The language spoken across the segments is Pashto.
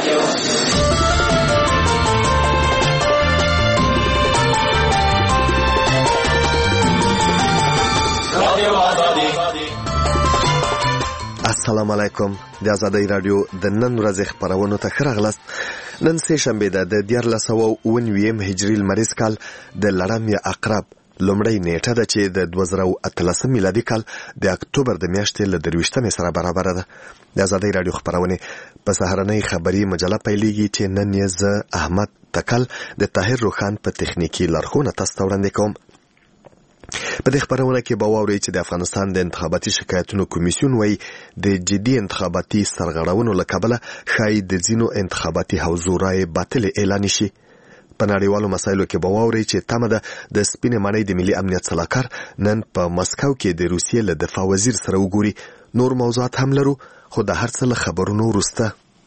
السلام علیکم. د آزادۍ رادیو د نن ورځې خبرونو ته ښه راغلاست. نن سه شنبه ده د 1499 هجري لمریز کال د لړم یا عقرب لومړی نیټه ده چې د 2013 میلادي کال د اکتوبر د میاشتې له 23 سره برابر ده. د آزادۍ رادیو خبرونه په سهارنۍ خبري مجله پیلېږي چې نن یې زه احمد تکل د طاهر روخان په تخنیکی لارښوونه تاسو ته وړاندې کوم. په دې خبرونه کې به واورئ چې د افغانستان د انتخاباتي شکایتونو کمیسیون وایي د جدي انتخاباتي سرغړونو له کبله ښایي د ځینو انتخاباتي حوزو رایې باطلې اعلان شي. په نړیوالو مسایلو کې به واورئ چې تمه ده د سپینې ماڼۍ د ملي امنیت سلاکار نن په مسکو کې د روسیې له دفاع وزیر سره وګوري. نور موضوعات هم لرو، خو د هر څه له خبرونو وروسته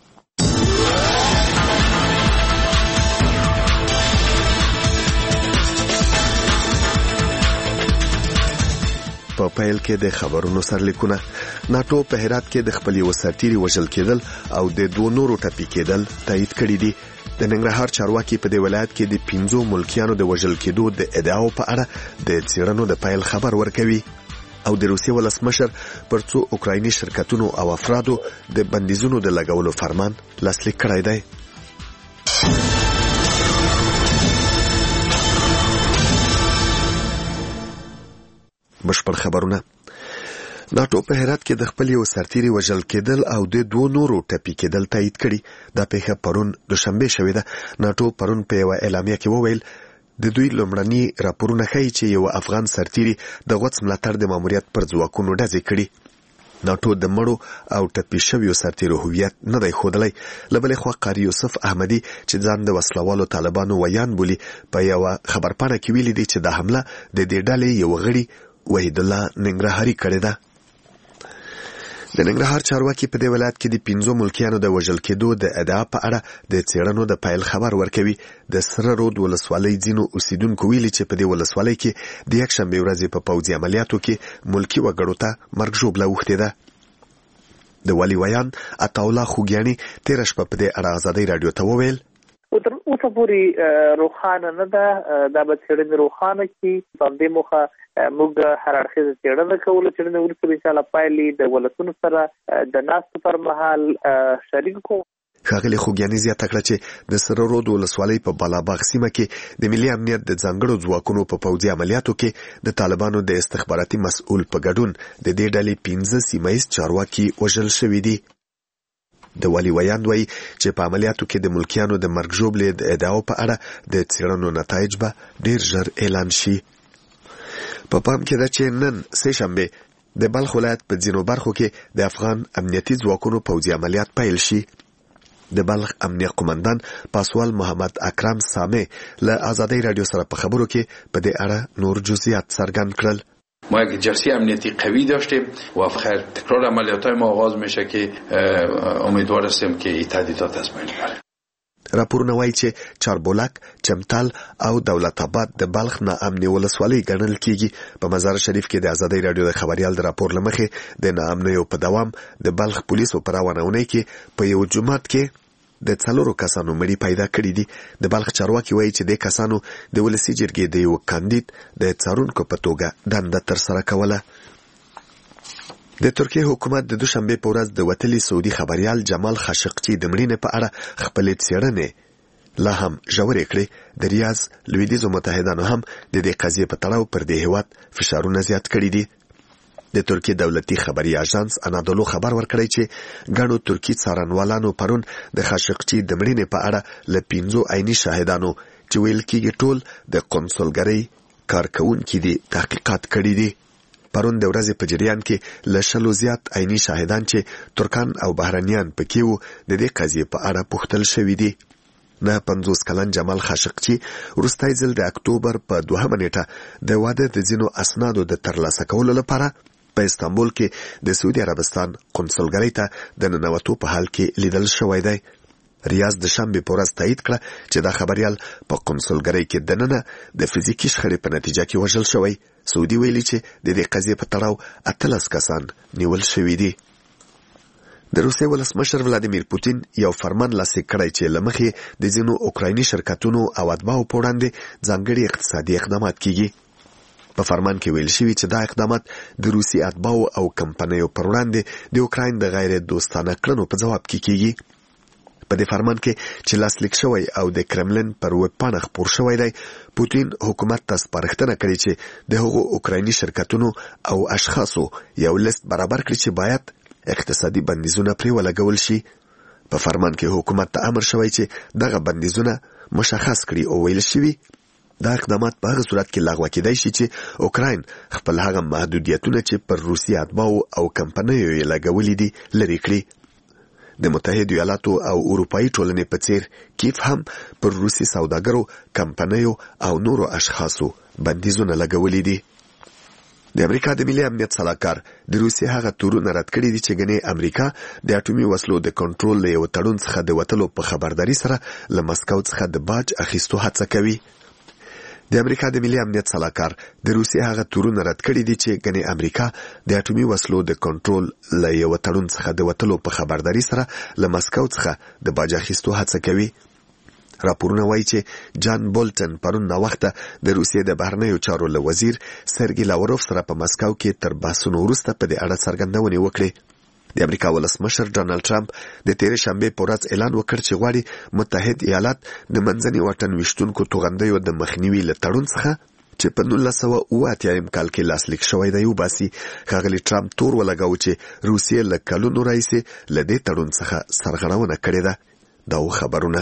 په پیل کې د خبرونو سرلیکونه. ناتو په هرات کې د خپل یو سرتیري وژل کېدل او د دوه نورو ټپي کېدل تایید کړي دي. د ننګرهار چارواکي په دې ولایت کې د 15 ملکیانو د وژل کېدو د ادعاو په اړه د څېړنو د پیل خبر ورکوي او د روسیې ولسمشر پر څو اوکرایني شرکتونو او افرادو د بندیزونو د لګولو فرمان لاسلیک کړی دی. بشپړ خبرونه. ناتو په هرات کې د خپل یو سرتیري وژل کېدل او د دوه نورو ټپي کېدل تایید کړي. دا پیښه پرون دوشنبه شوې ده. ناتو پرون په یو اعلامیه کې وویل د دوی لومړني راپورونه ښیي چې یو افغان سرتیري د غوڅ ملاتړ د ماموریت پر ځواکونو ډزې کړي. ناتو د مړو او ټپي شویو سرتیرو هویت نه دی ښودلی. له بلې خوا قاري یوسف احمدي چې ځان د وسلوالو طالبانو ویان بولي په یوه خبرپاڼه کې ویلي دی چې دا حمله د دې ډلې یو غړي وحید الله ننګرهاري کړې ده. د ننګرهار چارواکي په دې ولایت کې د 15 ملکیانو د وژل کېدو د ادعا په اړه د څېړنو د پیل خبر ورکوي. د سره رود ولسوالۍ ځینو اوسیدونکو ویلي چې په دې ولسوالۍ کې د یکشنبې ورځې په پوځي عملیاتو کې ملکي وګړو ته مرګ ژوبله اوښتې ده. د والي ویان عطاالله خوږیاني تېره شپه په دې اړه آزادۍ راډیو ته وویل تر اوسه پورې روښانه نه ده. دا به څېړنې روښانه کړي. په همدې موخه موږ هر اړخیزه څېړنه کوو. څېړنې وروسته به انشاءالله پایلې د ولسونو سره د ناستو پر مهال شریک کوو. ښاغلي خوږیاني زیاته کړه چې د سره رود ولسوالۍ په بالاباغ سیمه کې د ملي امنیت د ځانګړو ځواکونو په پوځي عملیاتو کې د طالبانو د استخباراتي مسؤل په ګډون د دې ډلې 15 سیمه ییز چارواکي وژل شوي دي. د والي ویان وایي چې په عملیاتو کې د ملکیانو د مرګ ژوبلې د ادعاو په اړه د څېړنو نتایج به ډیر ژر اعلان شي. په پام کې ده چې نن سه شنبه د بلخ ولایت په ځینو برخو کې د افغان امنیتي ځواکونو پوځي عملیات پیل شي. د بلخ امنیه قومندان پاسوال محمد اکرم سامه له آزادۍ رادیو سره په خبرو کې په دې اړه نور جزئیات څرګند کړل. ما یک جلسه امنیتی قوی داشتیم و خیر تکرار عملیات‌های ما آغاز میشه که امیدوار هستیم که این تهدیدات از بین بره. راپورونه وایي چې چاربولک، چمتال او دولت آباد د بلخ ناامنې ولسوالۍ ګڼل کیږي. په مزار شریف کې د آزادۍ رادیو د خبریال د راپور له مخې د ناامنیو په دوام د بلخ پولیسو په روانه اونۍ کې په یو جومات کې د 4 کسانو مړي پیدا کړي دي. د بلخ چارواکي وایي چې د کسانو د ولسي جرګې د یو کاندید د څارونکو په توګه دنده ترسره کوله. د ترکیې حکومت د دوشنبه په ورځ د وتلي سعودي خبریال جمال خاشقچي د مړینې په اړه خپلې څېړنې لا هم ژورې کړې. د ریاض لویدیځو متحدانو هم د دې قضیې په تړاو پر دې هیواد فشارونه زیات کړي دي. د ترکیې دولتي خبري اژانس انادولو خبر ورکړی چې ګڼو ترکی څارنوالانو پرون د خاشقچي د مړینې په اړه له 15 عیني شاهدانو چې ویل کېږي ټول د قونسلګرۍ کارکوونکي دي تحقیقات کړي دي. پرون د ورځې په جریان کې له 100 زیات عیني شاهدان چې ترکان او بهرنیان پکې وو د دې قضیې په اړه پوښتل شوي دي. 50 کلن جمال خاشقچي وروستی ځل د اکتوبر په 2 نیټه د واده د ځینو اسنادو د ترلاسه کولو لپاره په استانبول کې د سعودي عربستان قونسلګرۍ ته د ننوتو په حال کې لیدل شوی دی. ریاض د شنبه په ورځ تایید کړه چې دا خبریال په قونسلګرۍ کې دننه د فزیکي شخړې په نتیجه کې وژل شوی. سعودي ویلي چې د دې قضیې په تړاو 18 کسان نیول شوي دي. د روسیې ولسمشر ولادیمیر پوتین یو فرمان لاسلیک کړی چې له مخې د ځینو اوکرایني شرکتونو او اتباعو په وړاندې ځانګړي اقتصادي اقدامات کیږي. په فرمان کې ویل شوي چې دا اقدامات د روسي اتباعو او کمپنیو پر وړاندې د اوکراین د غیر دوستانه کړنو په ځواب کې کیږي. په دې فرمان کې چې لاسلیک شوی او د کرملن پر ویب پاڼه خپور شوی دی، پوتین حکومت ته سپارښتنه کړې چې د هغو اوکرایني شرکتونو او اشخاصو یو لیست برابر کړي چې باید اقتصادي بندیزونه پرې ولګول شي. په فرمان کې حکومت ته امر شوی چې دغه بندیزونه مشخص کړي او ویل شوي دا اقدامات په هغه صورت کې لغوه کېدای شي چې اوکراین خپل هغه محدودیتونه چې پر روسي اتباعو او کمپنیو یې لګولي دي لرې کړي. د متحدو ایالاتو او اروپایي ټولنې په څیر کیف هم پر روسي سوداګرو، کمپنیو او نورو اشخاصو بندیزونه لګولي دي. د امریکا د ملي امنیت سلاکار د روسیې هغه تورونه رد کړي دي چې ګنې امریکا د اټومي وسلو د کنټرول له یو تړون څخه د وتلو په خبرداري سره له مسکو څخه د باج اخیستو هڅه کوي. د امریکا د ملي امنیت سلاکار د روسیې هغه تورونه رد کړي دي چې ګنې امریکا د اټومي وسلو د کنټرول له یو تړون څخه د وتلو په خبرداري سره له مسکو څخه د باج اخیستو هڅه کوي. راپورونه وایي چې جان بولټن پرون ناوخته د روسیې د بهرنیو چارو له وزیر سرګي لاوروف سره په مسکو کې تر بحثونو وروسته په دې اړه څرګندونې وکړې. د امریکا ولسمشر ډانلډ ټرمپ د تیرې شنبې په ورځ اعلان وکړ چې غواړي متحد ایالات د منځني واټن ویشتونکو توغندیو د مخنیوي له تړون څخه چې په 1988 کال کې لاسلیک شوی دی وباسي. ښاغلي ټرمپ تور ولګاوه چې روسیې له کلونو راهیسې له دې تړون څخه سرغړونه کړې ده. دا خبرونه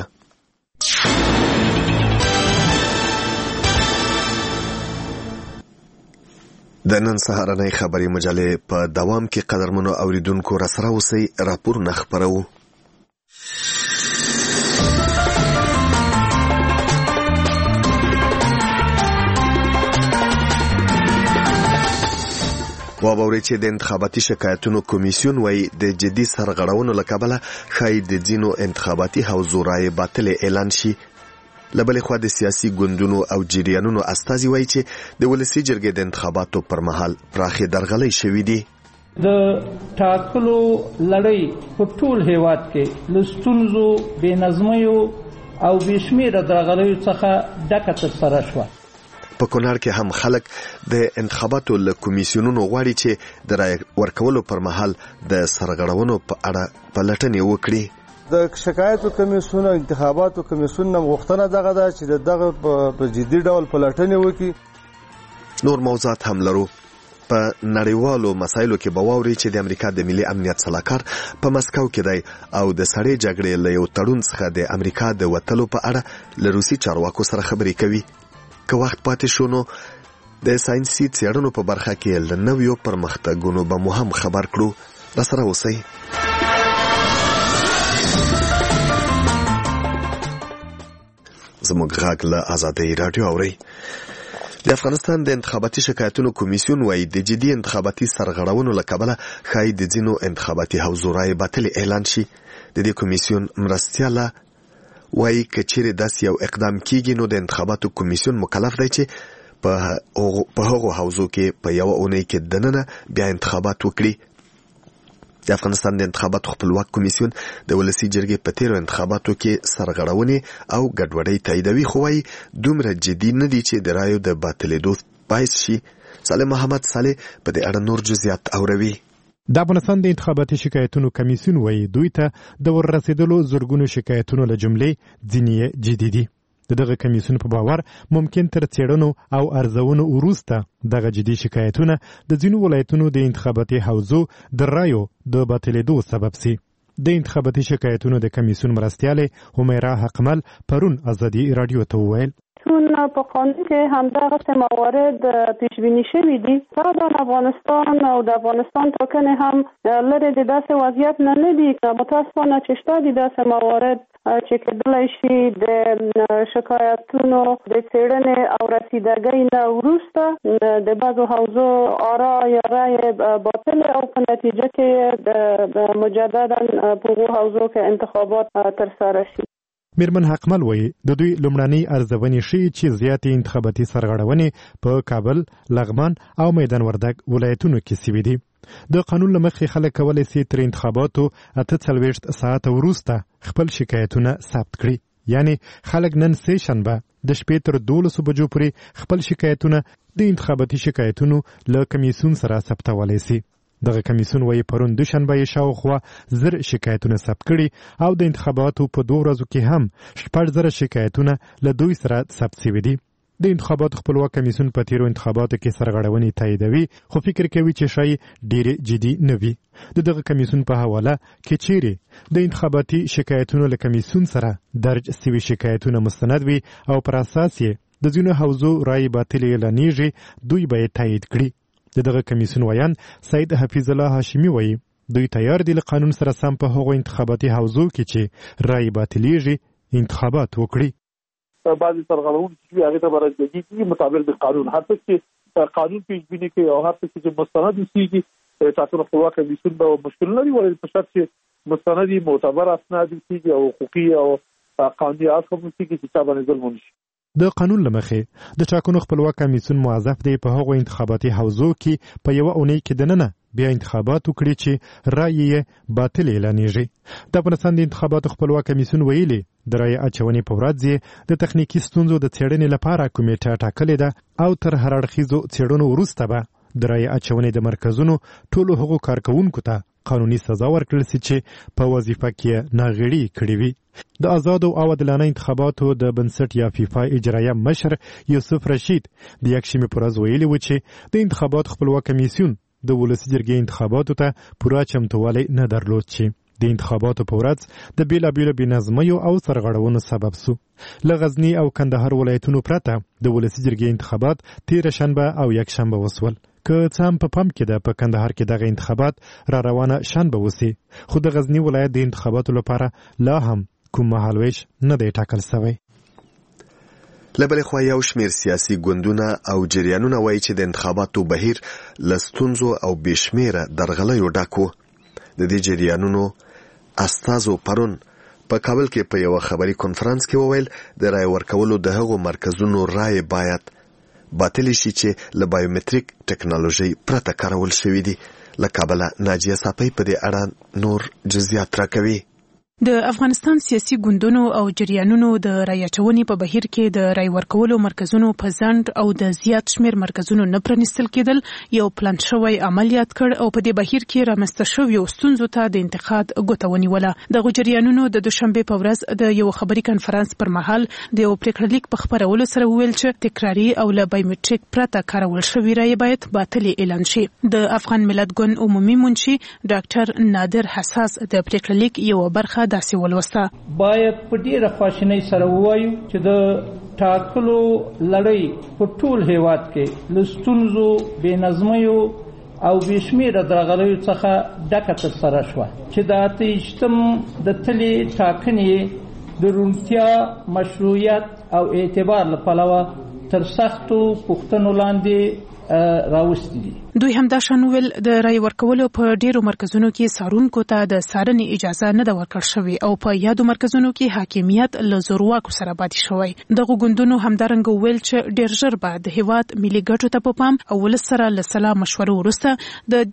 د نن سهارنۍ خبري مجلې په دوام کې قدرمنو اوریدونکو را سره اوسئ. راپورونه خپرو. واورئ چې د انتخاباتي شکایتونو کمیسیون وایي د جدي سرغړونو له کبله ښایي د ځینو انتخاباتي حوزو رایې باطلې اعلان شي. له بلې خوا د سیاسي ګوندونو او جریانونو استازي وایي چې د ولسي جرګې د انتخاباتو پر مهال پراخې درغلۍ شوې دي. د ټاکلو لړۍ په ټول هیواد کې له ستونزو، بې نظمیو او بې شمېره درغلیو څخه ډکه ترسره شوه. په کونړ کې هم خلک د انتخاباتو له کمیسیونونو غواړي چې د رای ورکولو پر مهال د سرغړونو په اړه پلټنې وکړي. د شکایتو کمیسیون او انتخاباتو کمیسیون نم غوښتنه دغه ده چې دغه په جدي ډول پلټنې وکړي. نور موضوعات هم لرو. په نړیوالو مسایلو کې به واوري چې د امریکا د ملي امنیت سلاکار په مسکو کې دی او د سړې جګړې له یو تړون څخه د امریکا د وتلو په اړه له روسي چارواکو سره خبرې کوي. که وخت پاتې شو نو د ساينسي څېړنو په برخه کې له نویو پرمختګونو به مو هم خبر کړو. را سره اوسئ. زموږ غږ له آزادۍ راډیو اورئ. د افغانستان د انتخاباتي شکایتونو کمیسیون وایي د جدي انتخاباتي سرغړونو له کبله ښایي د ځینو انتخاباتي حوزو رایې باطلې اعلان شي. د دې کمیسیون مرستیاله وایي که چیرې داسې یو اقدام کیږي نو د انتخاباتو کمیسیون مکلف دی چې په هغو حوزو کې په یوه اونۍ کې دننه بیا انتخابات وکړي. د افغانستان د انتخاباتو خپلواک کمیسیون د ولسي جرګې په تیرو انتخاباتو کې سرغړونې او ګډوډۍ تاییدوي، خو وایي دومره جدي نه دي چې د رایو د باطلېدو باعث شي. صالح محمد صالح په دې اړه نور جزئیات اوروي. د افغانستان د انتخاباتي شکایتونو کمیسیون وایي دوی ته د وررسېدلو زرګونو شکایتونو له جملې ځینې جدي دي. دغه کمیسیون په باور ممکن تر څېړنو او ارزونو وروسته دغه جدي شکایتونه د ځینو ولایتونو د انتخاباتي حوزو د رایو د باطلېدو سبب سي. د انتخاباتي شکایتونو د کمیسیون مرستیاله همیرا حقمل پرون ازادي رادیو ته وویل چون په قانون کې همدغه موارد پیش بینی شوي دي. فرضاً افغانستان او د افغانستان ټاکنې هم لري د داسې وضعیت نه دي. متاسفانه چې شته دي داسې موارد چې کېدلی شي د شکایتونو د څېړنې او رسیدګۍ نه وروسته د بعضو حوزو آرا یا رای باطل او په نتیجه کې د مجددا په هغو حوزو کې انتخابات ترسره شي. میرمن حقمل وایي د دوی لومړنۍ ارزونې ښیي چې زیاتې انتخاباتي سرغړونې په کابل، لغمان او میدان وردګ ولایتونو کې سوي دي. د قانون لمخې خلک کولی سي تر انتخاباتو 48 ساعت وروسته خپل شکایتونه ثبت کړي. یعنی خلک نن سه شنبه د شپې تر 12 بجو پورې خپل شکایتونه د انتخاباتي شکایتونو له کمیسیون سره ثبتولی سي. دغه کمیسیون وایي پرون دوشنبه یې شاوخوا 1000 شکایتونه ثبت کړي او د انتخاباتو په 2 ورځو کې هم 6000 شکایتونه له دوی سره ثبت شوي دي. د انتخاباتو خپلواک کمیسیون په تیرو انتخاباتو کې سرغړونې تاییدوي، خو فکر کوي چې شاید ډېرې جدي نه وي. دغه کمیسیون په حواله کې چیرې د انتخاباتي شکایتونو له کمیسیون سره درج شوي شکایتونه مستند وي او پر اساس یې د ځینو حوزو رایې باطلې اعلانېږي، دوی به یې تایید کړي. دغه کمیسیون ویان سید حفیظ الله هاشمی وایي دوی تیار دي له قانون سره سم په هغو انتخاباتي حوزو کې چې رایې باطلېږي انتخابات وکړي. بعض سرغړونې چې هغه ته برابرېږي مطابق د قانون، هر څه چې قانون پیش بینی کوي او هر څه چې مستند کیږي ټاکنو خپلواک کمیسیون به مشکل لري، ولې په شرط چې مستندي معتبر اسناد کیږي او حقوقي او قانوني اصول کیږي چې تا باندې ظلم نشي. د قانون لمخې د ټاکنو خپلواک کمیسیون موظف دی په هغو انتخاباتي حوزو کې په یوه اونۍ کې دننه بیا انتخابات وکړي چې رایې یې باطل اعلانېږي. د افغانستان د انتخاباتو خپلواک کمیسیون ویلي د رایې اچونې په ورځ یې د تخنیکي ستونزو د څېړنې لپاره کمیټه ټاکلې ده او تر هر اړخیزو څېړنو وروسته به د رایې اچونې د مرکزونو ټولو هغو کارکوونکو ته قانوني سزا ورکړل سي چې په وظیفه کې ناغېړي کړې وي. د آزادو او عادلانه انتخاباتو د بنسټ یا فیفا اجرایه مشر یوسف رشید د یکشنبې په ورځ ویلي و چې د انتخاباتو خپلواک کمیسیون د ولسي جرګې انتخاباتو ته پوره چمتووالی نه درلود چې د انتخاباتو په ورځ د بیلابیلو بېنظمیو او سرغړونو سبب سو. له غزني او کندهار ولایتونو پرته د ولسي جرګې انتخابات تېره شنبه او یکشنبه وسول. که څه هم په پام کې ده په کندهار کې دغه انتخابات را روانه شنبه وسي، خو د غزني ولایت د انتخاباتو لپاره لا هم کوم مهالویش نه دی ټاکل شوی. له بلې خوا یو شمېر سیاسي ګوندونه او جریانونه وایي چې د انتخاباتو بهیر له ستونزو او بې شمېره درغلیو ډک و. د دې جریانونو استازو پرون په کابل کې په یوه خبري کنفرانس کې وویل د رایې ورکولو د هغو مرکزونو رایې باید باطلې شي چې له بایومتریک ټکنالوژي پرته کارول شوي دي. له کابله ناجیه صافی په دې اړه نور جزئیات راکوي. د افغانستان سیاسي ګوندونو او جریانونو د رایې اچونې په بهیر کې د رایې ورکولو مرکزونو په ځنډ او د زیات شمېر مرکزونو نه پرانیستل کېدل یو پلان شوی عملیات کړ او په دې بهیر کې رامنځته شویو ستونزو ته د انتقاد ګوته ونیوله. دغو جریانونو د دوشنبې په ورځ د یو خبري کنفرانس پر مهال د یو پریکړه لیک په خپرولو سره وویل چې تکراري او له بایومتریک پرته کارول شوي رایې باید باطلې اعلان شي. د افغان ملت ګوند عمومي منشي ډاکټر نادر حساس د پریکړه لیک یو برخه داسې ولوسته. باید په ډیره خواشینۍ سره ووایو چې د ټاکلو لړۍ په ټول هیواد کې له ستونزو، بې نظمیو او بې شمېره درغلیو څخه ډکه ترسره شوه چې د 28 د تلې ټاکنې د روڼتیا، مشروعیت او اعتبار له پلوه تر سختو پوښتنو لاندې راوستي دي. دوی هم دا شان ویل د رای ورکولو په ډیرو مرکزونو کې سارونکو ته د سارنې اجازه نه ده ورکړل شوې او په یادو مرکزونو کې حاکمیت له زورواکو سره پاتې شوی. دغه ګوندونو همدارنګه ویل چې ډیر ژر به د هیواد ملي ګټو ته په پام او ولس سره له سلا مشورو وروسته د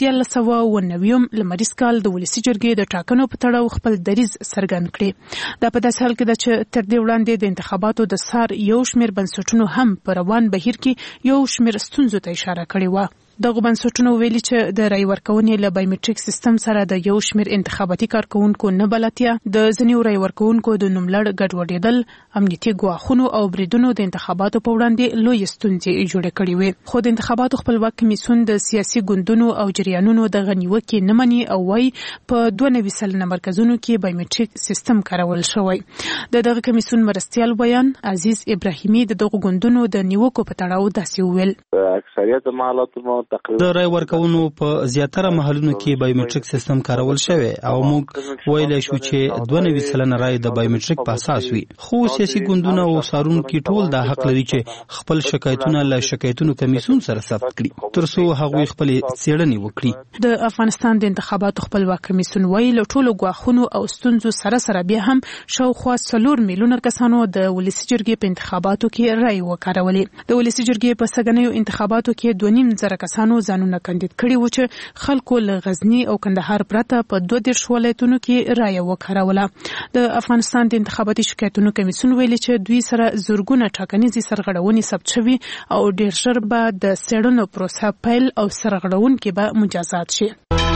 1990 لمریز کال د ولسي جرګې د ټاکنو په تړاو خپل دریځ څرګند کړي. دا په داسې حال کې ده چې تر دې وړاندې د انتخاباتو د سار یو شمېر بنسټونو هم په روان بهیر کې یو شمېر ستونزو ته اشاره کړې وه. دغه بنسټونو ویلي چې د رای ورکونې له بایومتریک سیستم سره د یو شمېر انتخاباتي کارکوونکو نه بلدتیا، د ځینو رای ورکوونکو د نوملړ ګډوډېدل، امنیتي ګواښونو او بریدونو د انتخاباتو په وړاندې لویې ستونزې جوړې کړې وې. خو د انتخاباتو خپلواک کمیسیون د سیاسي ګوندونو او جریانونو دغه نیوکې نه مني او وایي په 92 سلنه مرکزونو کې بایومتریک سیستم کارول شوی. دغه کمیسیون مرستیال بیان عزیز ابراهیمي د دغه ګوندونو د نیوکو په تړاو داسې وویل: اکثریت مالاتو د رای ورکونو په زیاتره محلونو کې بایومتریک سیستم کارول شوی او موږ ویلی شو چې 92 سلنه رای د بایومتریک په اساس وي. خو سیاسي ګوندونه او سارونکي ټول دا حق لري چې خپل شکایتونه له شکایتونو کمیسیون سره ثبت کړي ترڅو هغوی خپل څېړنې وکړي. د افغانستان د انتخاباتو خپلواک کمیسیون وایي له ټولو ګواښونو او ستونزو سره بیا هم شاوخوا 4 میلیونه کسانو د ولسي جرګې په انتخاباتو کې رای وکارولې. د ولسي جرګې په سږنیو انتخاباتو کې 2.5 زره کسانو کسانو ځانونه کاندید کړي و چې خلکو له غزنی او کندهار پرته په 22 ولایتونو کې رایه وکړوله. د افغانستان د انتخاباتي شکایتونو کمیسیون ویلي چې دوی سره زورګونه ټاکنیزې سرغړونې ثبت شوي او ډېر ژر به د څېړنو پروسه پیل او سرغړونکي به مجازات شي.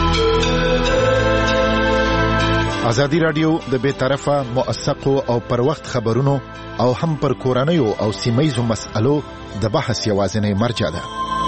ازادي رادیو د بې طرفه موثقو او پر وخت خبرونو او هم پر کورنیو او سیمه‌یزو مسألو د بحث یوازینی مرجع ده.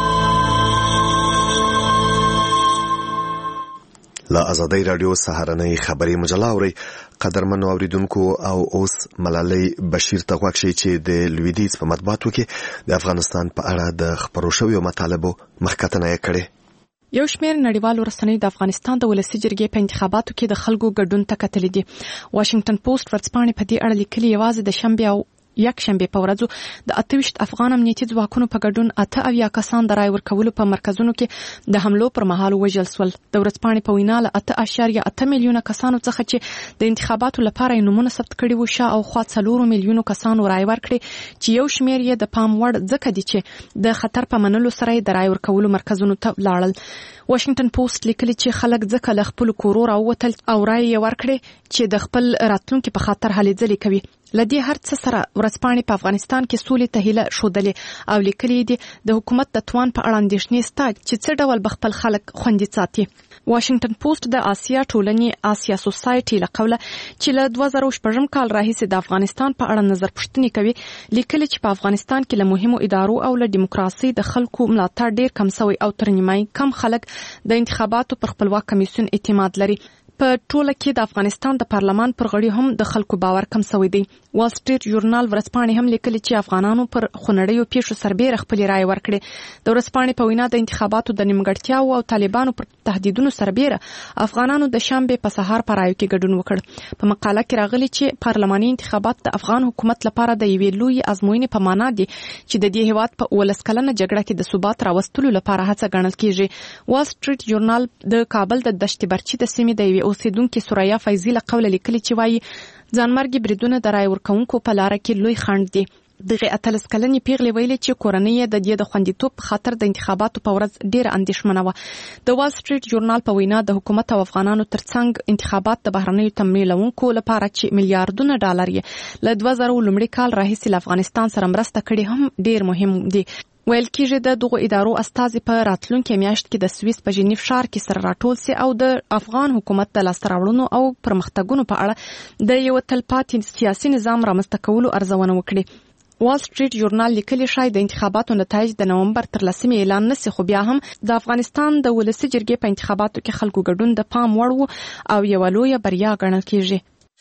لا ازادي رادیو سهارنۍ خبري مجله اوري قدرمن اوریدونکو او اوس ملالۍ بشیر ته غوښتي چې د لویدیز په مطبوعاتو کې د افغانستان په اړه د خبرو شویو مطالبو مخکتنه کړي. یو شمېر نړیوالو رسنیو د افغانستان د ولسی جرګې په انتخاباتو کې د خلکو ګډون ته کتلې دي. واشنگټن پوسټ ورځپاڼې په دې اړه لیکلي یوازې د شنبه او یکشنبه په ورځو د 28 افغان امنیتي ځواکونو په ګډون 8 کسان د رای ورکولو په مرکزونو کې د حملو پر مهال وژل شول. د ورځپاڼې په وینا له 8.8 میلیونه کسانو څخه چې د انتخاباتو لپاره نومونه ثبت کړي وو، شاوخوا 4 میلیونه کسانو رای ورکړي چې یو شمېر یې د پام وړ ځکه دي چې د خطر په منلو سره د رای ورکولو مرکزونو ته لاړل. واشنگټن پوسټ لیکلي چې خلک ځکه له خپل کورو راووتل او رای یې ورکړي چې د خپل راتلونکي په خاطر هلې ځلې کوي. لدی هر څه سره ورځپاڼې په افغانستان کې سولې ته هیله شودلې او لیکلي دي د حکومت د توان په اړه اندېښنې سته چې څه ډول به خپل خلک خوندي ساتي. واشنگټن پوسټ د آسیا ټولنې آسیا سوسایټي له قوله چې له 2014 کال راهیسې د افغانستان په اړه نظر پوښتنې کوي، لیکلي چې په افغانستان کې له مهمو ادارو او له دیموکراسي د خلکو ملاتړ ډیر کم شوی او تر نیمای کم خلک د انتخاباتو پر خپلواک کمیسیون اعتماد لري. په ټوله کې د افغانستان د پارلمان پر غړي هم د خلکو باور کم شوی دی. وال سټریټ ژورنال ورځپاڼې هم لیکلي چې افغانانو پر خونړیو پیښو سربېره خپل رائے ورکړي. د ورځپاڼې په وینا د انتخاباتو د نیمګړتیاو او طالبانو پر تهدیدونو سربېره افغانانو د شنبه په سهار پر رائے کې ګډون وکړ. په مقاله کې راغلي چې پارلماني انتخابات د افغان حکومت لپاره د یوې لوی ازموینې په معنا دي چې د دې هیواد په 19 کلنه جګړه کې د ثبات راوستلو لپاره هڅه ګڼل کیږي. وال سټریټ ژورنال د کابل د دشت برچي د سیمې د اوسیدونکو سوریا فیضی له قوله لیکلي چې وايي ځانمرګي بریدونه د رای ورکونکو په لار کې لوی خنډ دي. دغه 13 کلنې پیغلې ویلي چې کورنۍ د دې د خوندیتوب خاطر د انتخاباتو په ورځ ډېر اندېښمنه وه. د وال سټریټ ژورنال په وینا د حکومت او افغانانو ترڅنګ انتخابات د بهرنیو تمویلونکو لپاره چې میلیارډونه ډالر یې له 2000 لومړي کال راهیسې له افغانستان سره مرسته کړې هم ډېر مهم دي. ویل کېږي د دغو ادارو استازي په راتلونکي میاشت کې د سویس په ژنیف ښار کې سره راټول سي او د افغان حکومت د لاسته راوړنو او پرمختګونو په اړه د یو تلپاتې سیاسي نظام رامنځته کولو ارزونه وکړي. وال سټریټ ژورنال لیکلي شاید د انتخاباتو نتایج د نومبر تر 10 اعلان نشي، خو بیا هم د افغانستان د ولسی جرګې په انتخاباتو کې خلکو ګډون د پام وړ وو او یو لوی بریا ګڼل کېږي.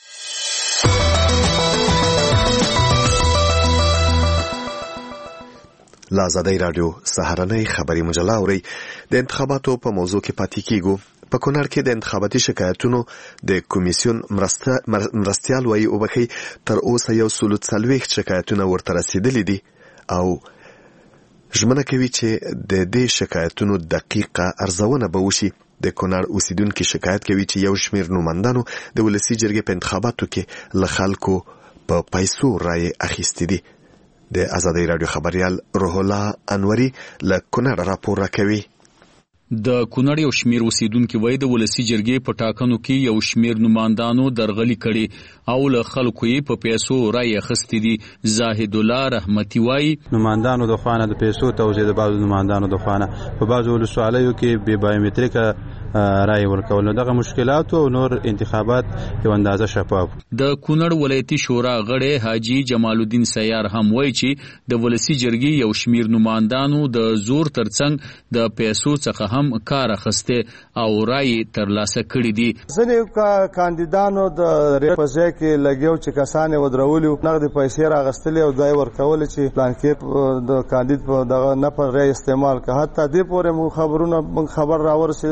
لا ازادي رادیو سهارنۍ خبري مجله اوري د انتخاباتو په موضوع کې پاتې کیږو. په کونړ کې د انتخاباتي شکایتونو د کمیسیون مرستيال وایي او بخي تر اوسه یو 140 شکایتونه ورته رسیدلي دي او ژمنه کوي چې د دې شکایتونو دقیقه ارزونه به وشي. د کونړ اوسیدونکو شکایت کوي چې یو شمېر نوماندانو د ولسی جرګې په انتخاباتو کې له خلکو په پیسو رای اخیستي دي. د ازادي رادیو خبريال روح الله انوري له کونړ راپور راکوي. د کونړ یو شمیر اوسیدونکو وای د ولسی جرګې په ټاکنو کې یو شمیر نوماندانو درغلي کړي او له خلکو یې په پیسو رای اخیستي دي. زاهد الله رحمتي وای نوماندانو د خوانه د پیسو توزیع د بعضو نوماندانو د خوانه په بعضو ولسوالیو کې بې بایومټریک رای ورکول، دغه مشکلات او نور انتخابات یو اندازه شفاف. د کونړ ولایتي شورا غړی حاجی جمال الدین سیار هم وای چې د ولسی جرګې یو شمیر نوماندانو د زور ترڅنګ د پیسو څخه هم کار اخسته او رای ترلاسه کړی دي. ځینې کاندیدانو د ریپوزې کې لګیو چې کسان ودرولي نغد پیسې راغستلې او دای ورکول چې پلان کې د کاندید په دغه نه پر رای استعمال که حتی دې پورې مو خبرونه خبر راورسېد چې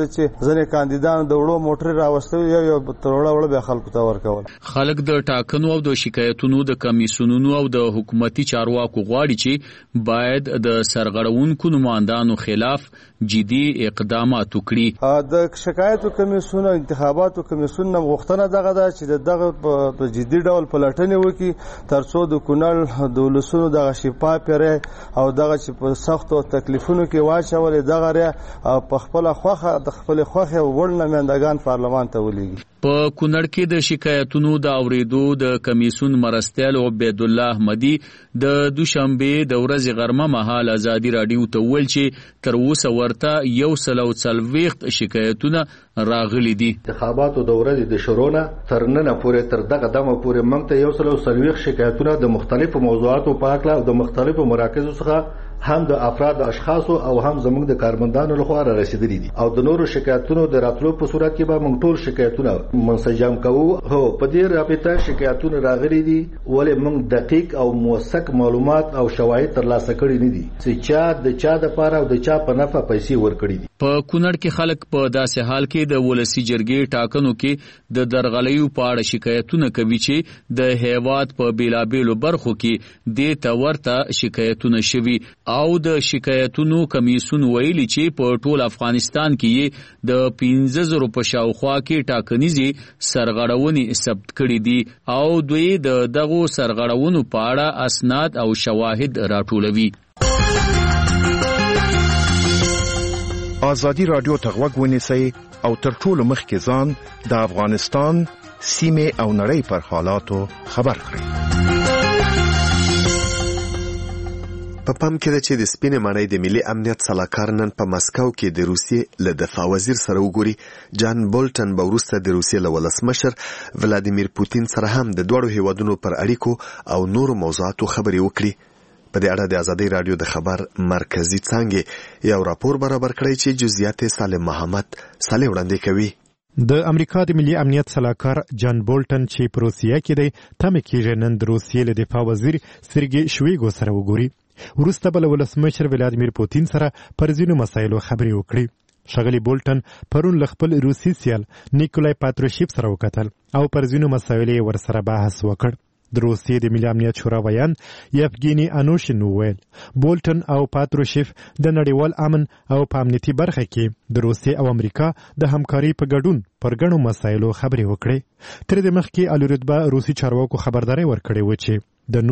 ځنې کاندیدانو د وړو موټر راوستل یو تروړه به خلکو ته ورکول. خلک د ټاکنو او د شکایتونو د کمیسیونونو او د حکومتي چارواکو غواړي چې باید د سرغړونکو نمائندانو خلاف جدي اقدامات وکړي. د شکایتو کمیسیون او انتخاباتو کمیسیون غوښتنه دغه ده چې دغه په جدي ډول پلټنې وکړي ترڅو د کونړ د ولسونو دغه شفاف پرې او دغه چې په سختو تکلیفونو کې واچولې دغه ری په خپل خوخه د خپل خوخه وړ نمائندگان پارلمان ته ولېږي. په کونړ کې د شکایتونو د اوریدو د کمیسیون مرستیال عبید الله احمدی د دوشنبه د ورځې غرمه مهال ازادي رادیو ته ویل چې تر اوسه ورته 140 شکایتونه راغلي دي. انتخاباتو د ورځې د شروع تر نن پورې تر دغه دمه پورې موږ ته 140 شکایتونه د مختلفو موضوعاتو په اړه او د مختلفو مراکزو څخه هم د افراد اشخاصو او هم زموږ د کارمندانو لخوا را رسیدلي دي او د نورو شکایتونو د راتلو په صورت کې به موږ ټول شکایتونه منسجم کوو. هو په دې رابطه شکایتونه راغلي دي ولې موږ دقیق او موثق معلومات او شواهد ترلاسه کړي نه دي چې چا د چا د پاره او د چا په نفع پیسې ورکړي دي. په کونړ کې خلک په داسې حال کې د ولسی جرګې ټاکنو کې د درغلیو په اړه شکایتونه کوي چې د هیواد په بیلابېلو برخو کې د تورته شکایتونه شوي او د شکایتونو کمیسیون ویلي چې په ټول افغانستان کې د 15000 په شاوخوا کې ټاکنیزي سرغړونې ثبت کړي دي او دوی د دغو سرغړونو په اړه اسناد او شواهد راټولوي. ازادي رادیو ته غوږ ونیسئ او تر ټولو مخکې ځان د افغانستان سیمه او نړۍ پر حالاتو خبر کړئ. په پام کې ده چې د سپینې ماڼۍ د ملي امنیت سلاکار نن په مسکو کې د روسیې له دفاع وزیر سره وګوري. جان بولټن به وروسته د روسیې له ولسمشر ولادیمیر پوتین سره هم د دوړو هیوادونو پر اړیکو او نورو موضوعاتو خبرې وکړي. په دې اړه د ازادي رادیو د خبر مرکزی څانګې یو راپور برابر کړی چې جزئیات سالم محمد صالح وړاندې کوي. د امریکا د ملي امنیت سلاکار جان بولټن چې په روسیه کې دی تمه کېږي نن د روسیې له دفاع وزیر سرګي شویګو سره وګوري. وروسته بل ولسمشر ولادیمیر پوتین سره پر ځینو مسایلو خبرې وکړي. ښاغلي بولټن پرون له خپل روسي سیال نیکولای پاتروشیف سره وکتل او پر ځینو مسایلو ورسره بحث وکړ. د روسیې د ملي امنیت شورا ویان یفګینی انوشین وویل بولټن او پاتروشیف د نړیوال امن او په امنیتي برخه کې د روسیې او امریکا د همکارۍ په ګډون پر ګڼو مسایلو خبرې وکړي. تر دې مخکې علي رتبه روسي چارواکو خبرداري ورکړې و چې د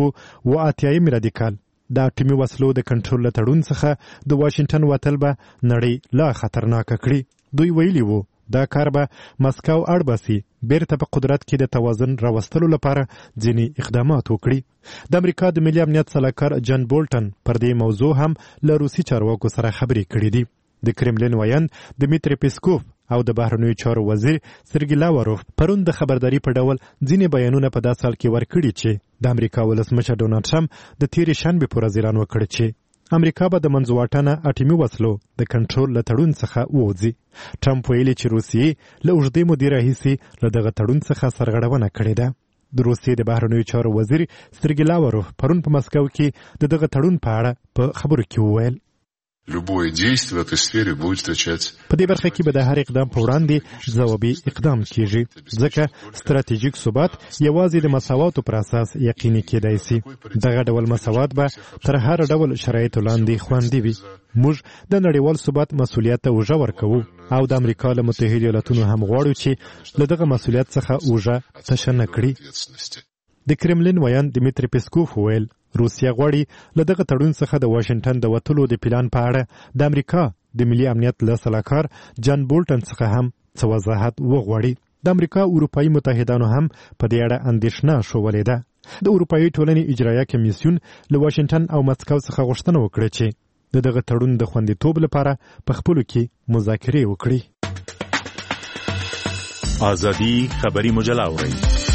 1980 میلادي کال د اټومي وسلو د کنټرول له تړون څخه د واشنگټن وتل به نړۍ لا خطرناک کړي. دوی ویلي وو دا کار به مسکو اړباسي بیرته په قدرت کې د توازن راوستلو لپاره ځینې اقدامات وکړي. د امریکا د ملي امنیت سلاکار جان بولټن پر دې موضوع هم له روسي چارواکو سره خبرې کړې دي. د کرملین ویان دمیتری پیسکوف او د بهرنیو چارو وزیر سرګي لاوروف پرون د خبرداري په ډول ځینې بیانونه په داسې حال کې ورکړي چې د امریکا ولسمشر ډونالډ ټرمپ د تیرې شنبې پر ورځ اعلان وکړ چې امریکا به د منځواټنه اټومي وسلو د کنټرول له تړون څخه ووځي. ټرمپ ویلي چې روسیې له اوږدې مودې راهیسې له دغه تړون څخه سرغړونه کړې ده. د روسیې د بهرنیو چارو وزیر سرګي لاوروف پرون په مسکو کې د دغه تړون په اړه په خبرو کې وویل любое действие в этой сфере будет встречать. په دې برخه کې به د هر اقدام په وړاندې ځوابي اقدام کیږي ځکه ستراتیژیک ثبات یوازې د مساواتو پر اساس یقیني کېدای شي. دغه ډول مساوات به تر هر ډول شرایطو لاندې خوندي وي. موږ د نړیوال ثبات مسؤلیت ته اوږه ورکوو او د امریکا له متحده ایالاتونو هم غواړو چې له دغه مسؤلیت څخه اوږه تشه نه کړي. د کرملین ویان دمیتری پیسکوف ویل روسیه غواړي له دغه تړون څخه د واشنگټن د وتلو د پلان په اړه د امریکا د ملي امنیت له سلاکار جان بولټن څخه هم څه وضاحت وغواړي. د امریکا اروپایي متحدانو هم په دې اړه اندېښنه ښودلې ده. د اروپایي ټولنې اجرایه کمیسیون له واشنگټن او مسکو څخه غوښتنه وکړه چې دغه تړون د خوندیتوب لپاره په خپلو کې مذاکرې وکړي. ازادي خبري مجله اورئ.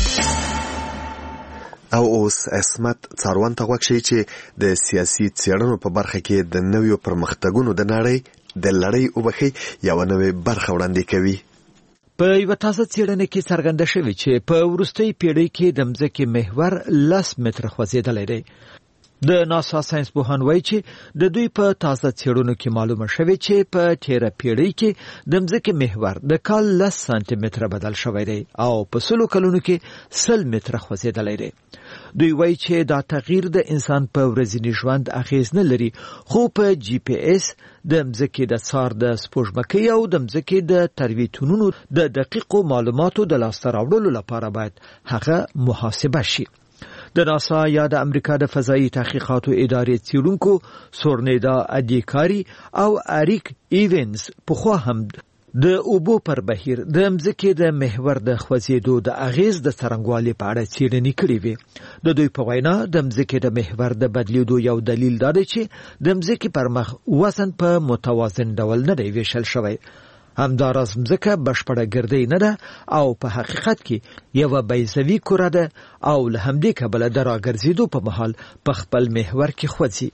او اوس اسمت څاروان ته غوښ شي چې د سیاسي څېړنو په برخه کې د نویو پرمختګونو د نړۍ د لړۍ وبخي یو نوې برخه وړاندې کوي. په یو تازه څېړنه کې څرګنده شوې چې په وروستۍ پیړۍ کې د مځکې محور 10 متره خوځېدلی دی. د ناسا ساينس پوهان وایي چې د دوی په تازه څېړنو کې معلومه شوې چې په تیره پیړۍ کې د مځکې محور د کال 10 سانتي متره بدل شوی دی او په 100 کلونو کې 100 متره خوځېدلی دی. دوی وایي چې دا تغییر د انسان په ورځني ژوند اغیز نه لري، خو په جی پی اس د مځکې د څار د سپوږمکۍ او د مځکې د ترویتونونو د دقیقو معلوماتو د لاسته راوړلو لپاره باید هغه محاسبه شي. د ناسا یا د امریکا د فضایي تحقیقاتو ادارې څېړونکو سورنیدا ادیکاری او اریک ایونز پخوا هم د اوبو پر بهیر د مځکې د محور د خوځېدو د اغیز د څرنګوالي په اړه څېړنې کړې وې. د دوی په وینا د مځکې د محور د بدلیدو یو دلیل دا دی چې د مځکې پر مخ وزن په متوازن ډول نه دی ویشل شوی. همداراز مځکه بشپړه ګردۍ نه ده او په حقیقت کې یوه بیضوي کره ده او له همدې کبله د راګرځېدو په مهال په خپل محور کې خوځي.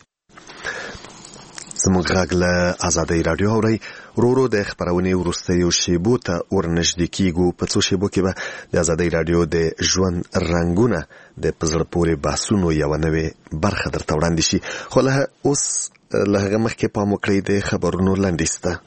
زموږ غږ له ازادۍ راډیو اورئ. ورو د خبرونې وروستیو شیبو ته ورنږدې کیږو. په څو شیبو کې به د ازادۍ راډیو د ژوند رنګونه د په زړه پورې بحثونو یوه نوې برخه درته وړاندې شي، خو اوس له هغه مخکې پام وکړئ د خبرونو لنډیز ته.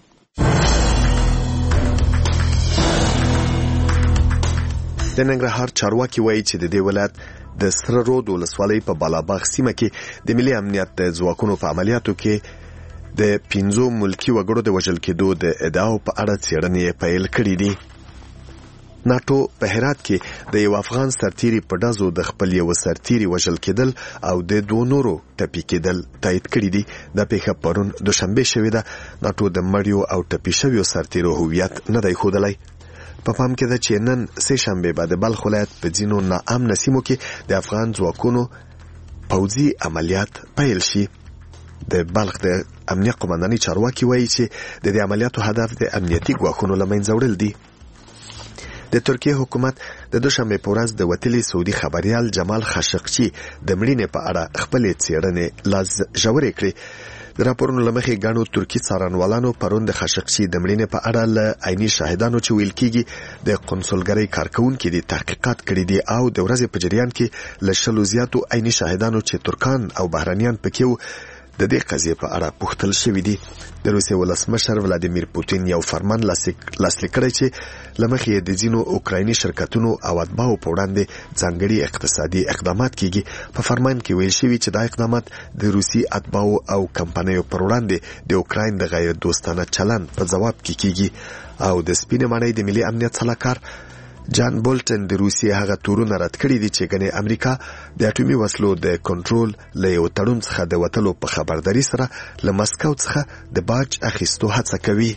د ننګرهار چارواکي وایي چې د دې ولایت د سره رود ولسوالۍ په بالاباغ سیمه کې د ملي امنیت د ځواکونو په عملیاتو کې د 15 ملکی وګړو د وژل کېدو د ادعاو په اړه څېړنې پیل کړې دي. ناټو په هرات کې د یو افغان سرتیري په ډزو د خپل یو سرتیري وژل کېدل او د دوه نورو ټپي کېدل تایید کړي دي. دا پیښه پرون دوشنبه شوې ده. ناټو د مړیو او ټپي شویو سرتیرو هویت نه دی ښودلی. په پام کې ده چې نن سه شنبه بعد بلخ ولایت په ځینو ناامنه سیمو کې د افغان ځواکونو پوځي عملیات پیل شي. د بلخ د امنیت قومنداني چارواکي وایي چې د دې عملیاتو هدف د امنیتي ګواښونو له منځه وړل دي. د ترکیه حکومت د دوشنبه په ورځ د وتلي سعودي خبريال جمال خاشقچي د مړینې په اړه خپل څېړنې ژورې کړې. د راپورونو له مخې ګڼو ترکي څارنوالانو پرون د خاشقچي د مړینې په اړه له عیني شاهدانو چې ویل کېږي د قونسلګرۍ کارکوونکي دي تحقیقات کړي دي او د ورځې په جریان کې له 100 زیاتو عیني شاهدانو چې ترکان او بهرانیان پکې وو د دې قضیې په اړه پوښتل شوي دي. د روسیې ولسمشر ولادیمیر پوتین یو فرمان لاسلیک کړی چې له مخې د ځینو اوکرایني شرکتونو او اتباعو په وړاندې ځانګړي اقتصادي اقدامات کیږي. په فرمان کې ویل شوي چې دا اقدامات د روسي اتباعو او کمپنیو پر وړاندې د اوکراین د غیر دوستانه چلن په ځواب کې کیږي. او د سپینې ماڼۍ د ملي امنیت سلاکار جان بولټن د روسیې هغه تورونه رد کړي دي چې ګنې امریکا د اټومي وسلو د کنټرول له یو تړون څخه د وتلو په خبرداري سره له مسکو څخه د باج اخیستو هڅه کوي.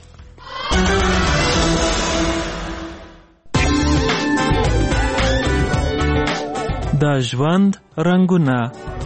د ژوند رنګونه.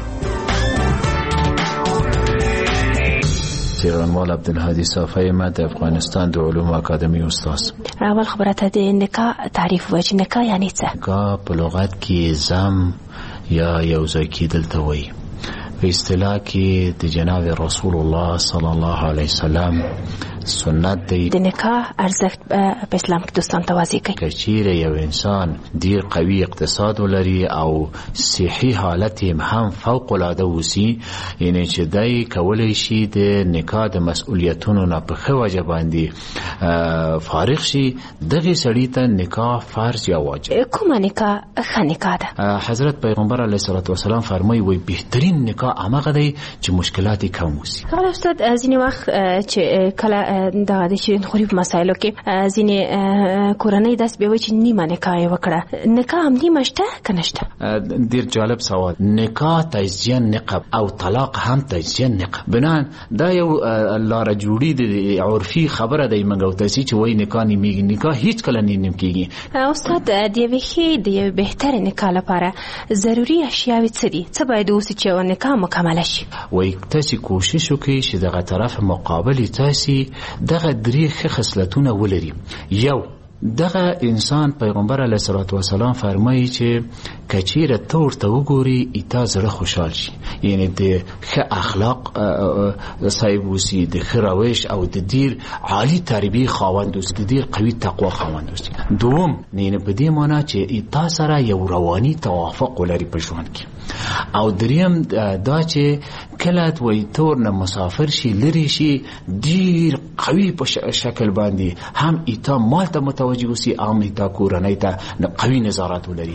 څېړنوال عبدالهادي صافی ما د افغانستان د علومو اکاډمي استاد. اول خبره ته د نکاح تعریف وایي. نکاح یعنی څه؟ نکاح په لغت کې زم یا یوځای کېدل ته وایي. په اصطلاح کې د جناب رسول الله صلی الله علیه وسلم سنت دی. د نکاح ارزښت په اسلام کې دوستان ته واضح کوي. که چیرې یو انسان ډیر قوي اقتصاد ولري او صحي حالت هم فوق العاده وسی، یعنی چې دای کولای شي د نکاح د مسؤلیتونو نه په ښه وجه باندې فارغ شي، دغه سړي ته نکاح فرض یا واجب. کومه نکاح ښه نکاح ده؟ حضرت پیغمبر علیه الصلاة والسلام فرمایي وایي بهترین نکاح هغه دی چې مشکلات کم وسی. کله استاد ځینې وخت چې کله دا د شین خوري په مسایلو کې ځینې کورنۍ داس به وایي چې نیمه نکاح وکړه. نکاح هم نیمه شته که نشته؟ ډیر جالب سوال. نکاح تجزیه نقب او طلاق هم تجزیه نقب. بنان دا یو لاره جوړی د عرفي خبره دی منګو تاسو چې وایي نکاح نیمه. نکاح هیڅ کله نیم کیږي. استاد د یوې د بهتر نکاح لپاره ضروری اشیاء څه دي؟ څه باید اوسي چې نکاح مکمل شي؟ وایي تاسو کوشش وکړئ چې دغه طرف مقابل تاسو دغه درې ښه خصلتونه ولري. یو، دغه انسان پیغمبر علیه الصلاة والسلام فرمایي چې کچیره تور ته وګوري ایتا زړه خوشحال شي، یعنی د ښه اخلاق صاحب وسی، د ښه روش او د ډیر عالی تربیه خاوند اوسي، د ډیر قوي تقوا خاوند اوسي. دوم نه په دې معنی چې ایتا سره یو رواني توافق ولري په ژوند کې. او دریم دا چې کله وای تور نه مسافر شي لري شي ډیر قوي په شکل باندې هم ایتا مال ته متوجه اوسي، هم ایتا کورنۍ ته قوي نظارت ولري.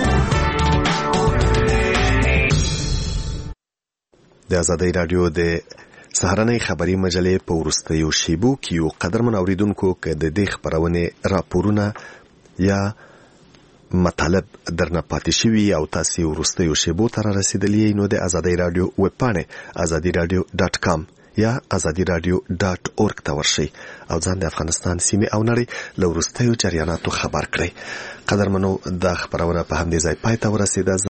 د آزادۍ رادیو د سهارنۍ خبري مجلې په وروستیو شیبو کې یو قدرمن اوریدونکو که د دې خبرونه راپورونه یا مطالب درنه پاتې شوي او تاسو وروستیو شیبو ته رسیدلی نو د آزادۍ رادیو ویب پاڼه azadiradio.com یا azadiradio.org ته ورشئ او ځان د افغانستان سیمې او نړۍ له وروستیو جریاناتو خبر کړئ. قدرمنو دا خبرونه په همدې ځای پای ته ورسیده.